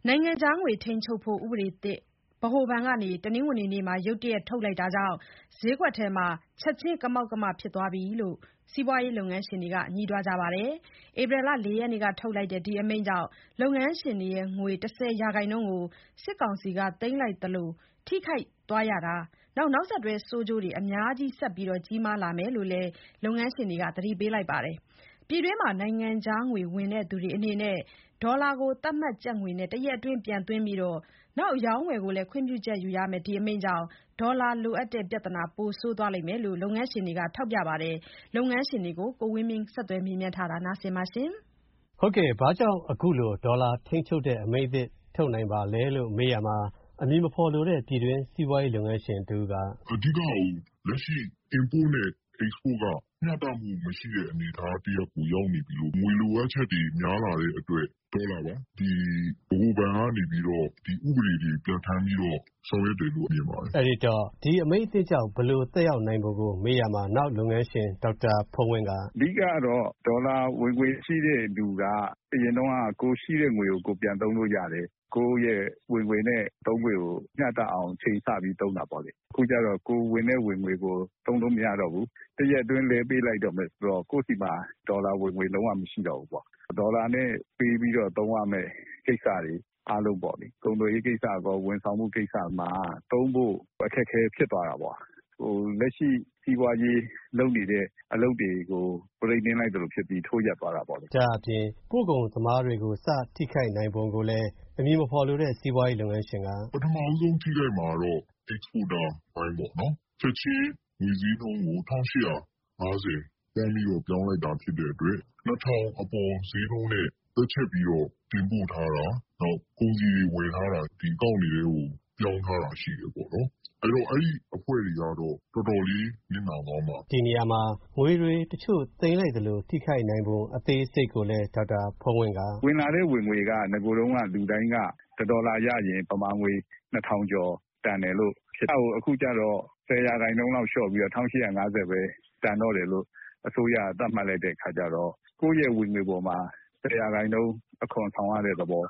နိုင်ငံခြားငွေထိန်းချုပ်ဖို့ဥပဒေသစ်ဗဟိုဘဏ်ကတနင်္ဂနွေနေ့မှာရုတ်တရက်ထုတ်လိုက်တာကြောင့်ဈေးကွက်ထဲချက်ချင်းကမောက်ကမဖြစ်သွားပြီလို့ စီးပွားရေးလုပ်ငန်းရှင်တွေကညည်းတွားကြပါတယ်။ ဧပြီလ 4 ရက်နေ့ကထုတ်လိုက်တဲ့ဒီအမိန့်ကြောင့်လုပ်ငန်းရှင်တွေရဲ့ငွေ 10% ကိုစစ်ကောင်စီကသိမ်းလိုက်သလိုထိခိုက်သွားရတာနောက်ဆက်တွဲဆိုးကျိုးတွေအများကြီးဆက်ကြီးမားလာမယ်လို့လည်းလုပ်ငန်းရှင်တွေကသတိပေးလိုက်ပါတယ်။ ပြည်တွင်းနိုင်ငံခြားငွေဝင်သူတွေအနေနဲ့ဒေါ်လာကိုသတ်မှတ်ကျပ်ငွေနဲ့တရက်အတွင်းပြန်သွင်းပြီးအရောင်းအဝယ်ကိုလည်းခွင့်ပြုချက်ယူရမယ့်ဒီအမိန့်ကြောင့်ဒေါ်လာလိုအပ်တဲ့ပြဿနာပိုဆိုးသွားလိမ့်မယ်လို့လုပ်ငန်းရှင်တွေကထောက်ပြပါတယ်။ လုပ်ငန်းရှင်တွေကိုကိုဝင်းမင်းဆက်သွယ်မေးမြန်းထားပါတယ်။ဘာကြောင့်အခုလိုဒေါ်လာထိန်းချုပ်တဲ့အမိန့်သစ်ထုတ်နိုင်ပါလဲလို့မေးရာမှာအမည်မဖော်လိုတဲ့ပြည်တွင်းစီးပွားရေးလုပ်ငန်းရှင်တဦးကအဓိကလက်ရှိ import နဲ့ export ကမျှတမှုမရှိတဲ့အနေအထားတစ်ရပ်ကိုရောက်နေပြီလို့ငွေလိုအပ်ချက်တွေများလာတဲ့အတွက်ဒေါ်လာပါဒီဗဟိုဘဏ်ကနေပြီးတော့ဒီဥပဒေတွေပြဋ္ဌာန်းပြီးတော့ဆောင်ရွက်တယ်လို့မြင်ပါတယ်အဲ့ဒီတော့ဒီအမိန့်အသစ်ကြောင့်ဘယ်လိုသက်ရောက်နိုင်ဖို့ကိုမေးရမှာနောက်လုပ်ငန်းရှင်ဒေါက်တာဖုန်းဝင်းကအဓိကတော့ဒေါ်လာဝင်ငွေရှိတဲ့လူကအရင်တော့ကိုရှိတဲ့ငွေကိုကိုပြန်သုံးလို့ရတယ်ကိုရဲ့ဝင်ငွေနဲ့သုံးငွေကိုမျှတအောင်ချိန်ဆပြီးသုံးတာပေါ့လေအခုကျတော့ကိုဝင်တဲ့ဝင်ငွေကိုသုံးလို့မရတော့ဘူးတရက်အတွင်းလဲပေးလိုက်တော့မယ်ဆိုတော့ကိုယ့်စီမှာဒေါ်လာဝင်ငွေလုံးဝမရှိတော့ဘူးပေါ့ဒေါ်လာနဲ့ပေးပြီးတော့သုံးရမယ်ကိစ္စတွေအားလုံးပေါ့လေကုန်သွယ်ရေးကိစ္စကောဝန်ဆောင်မှုကိစ္စမှာသုံးဖို့အခက်အခဲဖြစ်သွားတာပေါ့လက်ရှိစီးပွားရေးလုပ်နေတဲ့အလုပ်တွေကိုပြိတင်းလိုက်တယ်လို့ဖြစ်ပြီးထိုးရက်သွားတာပေါ့လေဒါအပြင်ကိုယ်ကုန်သမားတွေကိုစထိခိုက်နိုင်ပုံကိုလည်းအမည်မဖော်လိုတဲ့စီးပွားရေးလုပ်ငန်းရှင်ကပထမဆုံးထိခိုက်မှာတော့ exporter ဘိုင်းပေါ့နော်ချက်ချင်းငွေစည်းနှုန်းကို1850တန်းပြီးတော့ပြောင်းလိုက်တာဖြစ်တဲ့အတွက်2000အပေါ်ဈေးနှုန်းနဲ့သက်ချက်ပြီးတော့တင်ပို့ထားတာနောက်ကုန်စည်တွေဝယ်ထားတာဒီကောက်တွေကိုပြောင်းထားတာရှိတယ်ပေါ့နော်အဲ့တော့အဲ့ဒီအဖွဲ့တွေကတော့တော်တော်လေးနစ်နာသွားမှာဒီနေရာမှာငွေတွေတချို့သိမ်းလိုက်သလိုထိခိုက်နိုင်ပုံအသေးစိတ်ကိုလည်းဒေါက်တာဖုန်းဝင်းကဝင်လာတဲ့ဝင်ငွေကငကိုယ်တုံးကလူတိုင်းကဒေါ်လာရရင်ပမာငွေ2000ကျော်တန်တယ်လို့ဖြစ်အခုကျတော့10%လောက်လျှော့ပြီးတော့1850ပဲတန်တော့တယ်လို့အစိုးရသတ်မှတ်လိုက်တဲ့အခါကျတော့ကိုယ့်ရဲ့ဝင်ငွေပေါ်မှာ10%အခွန်ဆောင်ရတဲ့သဘော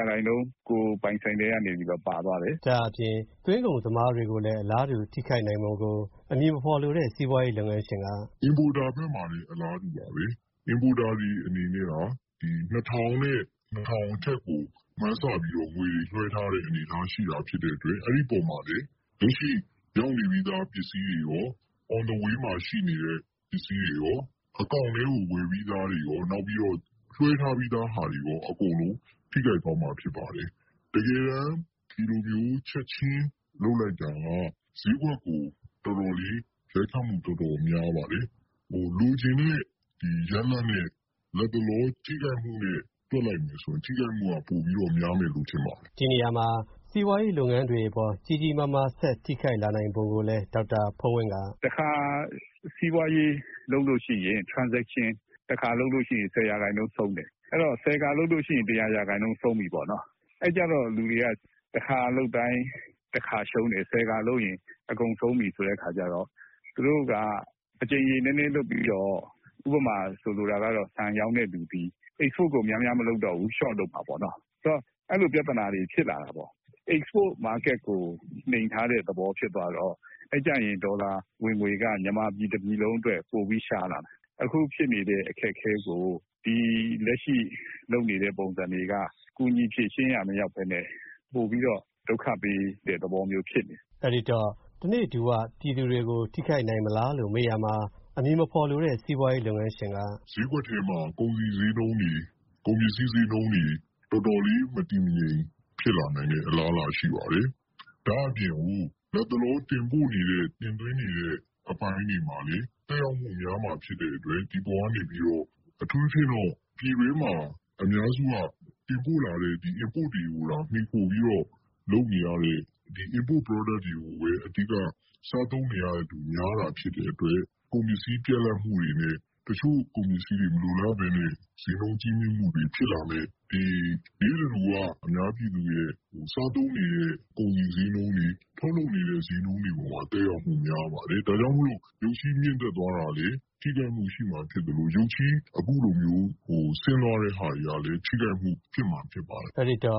10%ကိုပိုင်ဆိုင်တဲ့ကနေပြီးတော့ပါသွားတယ်ဒါအပြင်သွင်းကုန်သမားတွေကိုလည်းအလားတူထိခိုက်နိုင်ပုံကိုအမည်မဖော်လိုတဲ့စီးပွားရေးလုပ်ငန်းရှင်က importer ဘက်မှာလည်းအလားတူပါပဲ importer ဒီအနေနဲ့ကဒီ2000နဲ့2000အထက်ကိုမှန်းဆပြီးတော့ငွေလွှဲထားတဲ့အနေအထားရှိတာဖြစ်တဲ့အတွက်အဲ့ဒီပုံမှာလည်းလက်ရှိရောက်နေပြီးသားပစ္စည်းတွေရော on the way မှာရှိနေတဲ့ပစ္စည်းတွေရောအကောင့်ထဲကိုဝယ်ပြီးသားတွေရောနောက်ပြီးတော့လွှဲထားပြီးသားဟာတွေရောအကုန်လုံးထိခိုက်သွားမှာဖြစ်ပါတယ်တကယ်တမ်းဒီလိုမျိုးချက်ချင်းလုပ်လိုက်တာကဈေးကွက်ကိုတော်တော်လေးရိုက်ခတ်မှုတော်တော်များပါတယ်လူချင်းတဲ့ဒီရလတ်နဲ့လက်တလောထိခိုက်မှုနဲ့တွက်လိုက်မယ်ဆိုရင်ထိခိုက်မှုကပိုပြီးတော့များမယ်လို့ထင်ပါတယ်ဒီနေရာမှာစီးပွားရေးလုပ်ငန်းတွေအပေါ်ကြီးကြီးမားမားဆက်ထိခိုက်လာနိုင်ပုံကိုလည်းဒေါက်တာဖုန်းဝင်းကတခါစီးပွားရေးလုပ်လို့ရှိရင် transaction တခါလုပ်လို့ရှိရင်10%ဆုံးတယ်အဲ့တော့10ခါလုပ်လို့ရှိရင်100%ဆုံးပြီပေါ့နော်အဲ့ကြတော့လူတွေကတခါလုပ်တိုင်းတခါရှုံးတယ်10ခါလုပ်ရင်အကုန်ဆုံးပြီဆိုတဲ့ခါကျတော့သူတို့ကအကြိမ်ကြီးနည်းနည်းလုပ်ပြီးတော့ဥပမာဆိုလိုတာကတော့ဆန်ရောင်းတဲ့လူပြီး export ကိုများများမလုပ်တော့ဘူး short လုပ်မှာပေါ့နော်ဆိုတော့အဲ့လိုပြဿနာတွေဖြစ်လာတာပေါ့ export market ကိုနှိမ်ထားတဲ့သဘောဖြစ်သွားတော့အဲ့ကြရင်ဒေါ်လာဝင်ငွေကမြန်မာပြည်တစ်ပြည်လုံးအတွက်ပိုပြီးရှားလာတယ်အခုဖြစ်နေတဲ့အခက်အခဲကိုဒီလက်ရှိလုပ်နေတဲ့ပုံစံတွေကကူညီဖြည့်ရှင်းရမရောက်ဘဲနဲ့ပို့ပြီးတော့ဒုက္ခပေးတဲ့သဘောမျိုးဖြစ်နေအဲ့ဒီတော့ဒီနေ့ဒီဝပြည်သူတွေကိုထိခိုက်နိုင်မလားလို့မေးရမှာအမည်မဖော်လိုတဲ့စီးပွားရေးလုပ်ငန်းရှင်ကဈေးကွက်ထဲမှာကုန်စည်ဈေးနှုန်းတွေကုန်ပစ္စည်းဈေးနှုန်းတွေတော်တော်လေးမတည်မငြိမ်ဖြစ်လာနိုင်တဲ့အလားအလာရှိပါတယ်ဒါအပြင်လက်တလောတင်ပို့နေတဲ့တင်သွင်းနေတဲ့အပိုင်းတွေမှာလေတက်ရောက်မှုများမှာဖြစ်တဲ့အတွက်ဒီပေါ်ကနေပြီးတော့အထူးဖြင့်တော့ပြည်တွင်းမှာအများစုကတင်ပို့လာတဲ့ဒီ import တွေကိုလာမှီခိုပြီးတော့လုပ်နေရတဲ့ဒီ import product တွေကိုပဲအဓိကစားသုံးနေရတဲ့သူများတာဖြစ်တဲ့အတွက်ကုန်ပစ္စည်းပြတ်လတ်မှုတွေနဲ့တချို့ကုန်ပစ္စည်းတွေမလိုလားဘဲနဲ့ဈေးနှုန်းကြီးမြင့်မှုတွေဖြစ်လာတဲ့ဒီလူကအများပြည်သူရဲ့စားသုံးနေတဲ့ကုန်စည်ဈေးနှုန်းတွေထုတ်လုပ်နေတဲ့ဈေးနှုန်းတွေပေါ်မှာတက်ရောက်မှုများပါတယ်ဒါကြောင့်မို့လို့ရုပ်ရှင်မြင့်တက်သွားတာလေထိခိုက်မှုရှိမှဖြစ်တယ်လို့ရုပ်ချီအခုလိုမျိုးဆင်းသွားတဲ့ဟာတွေကလည်းထိခိုက်မှုဖြစ်မှာဖြစ်ပါတယ်အဲ့ဒီတော့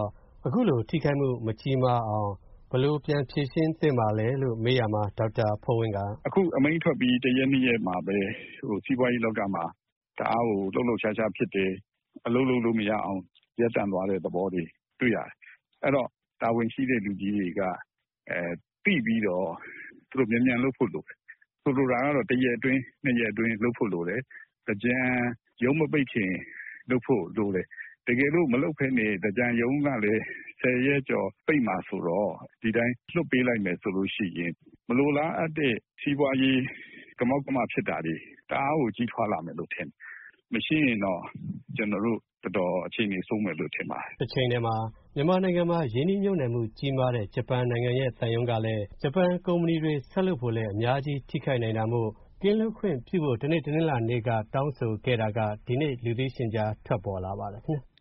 အခုလိုထိခိုက်မှုမကြီးမားအောင်ဘယ်လိုပြန်ဖြေရှင်းသင့်ပါလဲလို့မေးရမှာဒေါက်တာဖုန်းဝင်းကအခုအမိန့်ထွက်ပြီး1 ရက် 2 ရက်မှာပဲစီးပွားရေးလောကမှာတအားကိုလှုပ်လှုပ်ရှားရှားဖြစ်တယ်အလုပ်လုပ်လို့မရအောင်ရပ်တန့်သွားတဲ့သဘောတွေတွေ့ရတယ်အဲ့တော့တာဝန်ရှိတဲ့လူကြီးတွေကသိပြီးတော့သူတို့မြန်လုပ်ဖို့လိုတယ်ဆိုလိုတာကတော့1 ရက်အတွင်း2 ရက်အတွင်းလုပ်ဖို့လိုတယ်ကြံရုံးမပိတ်ခင်လုပ်ဖို့လိုတယ်တကယ်လို့မလုပ်ဖဲနဲ့ကြံရုံးကလည်း10 ရက်ကျော်ပိတ်မှာဆိုတော့ဒီတိုင်းလွတ်ပေးလိုက်မယ်ဆိုလို့ရှိရင်မလိုလားအပ်တဲ့စီးပွားရေးကမောက်ကမဖြစ်တာတွေတအားကိုကြီးထွားလာမယ်လို့ထင်တယ်မရှိရင်တော့ကျွန်တော်တို့တော်အခြေအနေဆုံးမယ်လို့ထင်ပါတယ်တစ်ချိန်တည်းမှာမြန်မာနိုင်ငံမှာယင်းနှိမ့်ညွန့်နယ်မှုကြီးမားတဲ့ဂျပန်နိုင်ငံရဲ့သံရုံးကလည်းဂျပန်ကုမ္ပဏီတွေဆက်လုပ်ဖို့လည်းအများကြီးထိခိုက်နိုင်တာမို့ကင်းလွတ်ခွင့်ပြုဖို့ဒီနေ့တနင်္လာနေ့ကတောင်းဆိုခဲ့တာကဒီနေ့လူသိရှင်ကြားထွက်ပေါ်လာပါတယ်ခင်ဗျ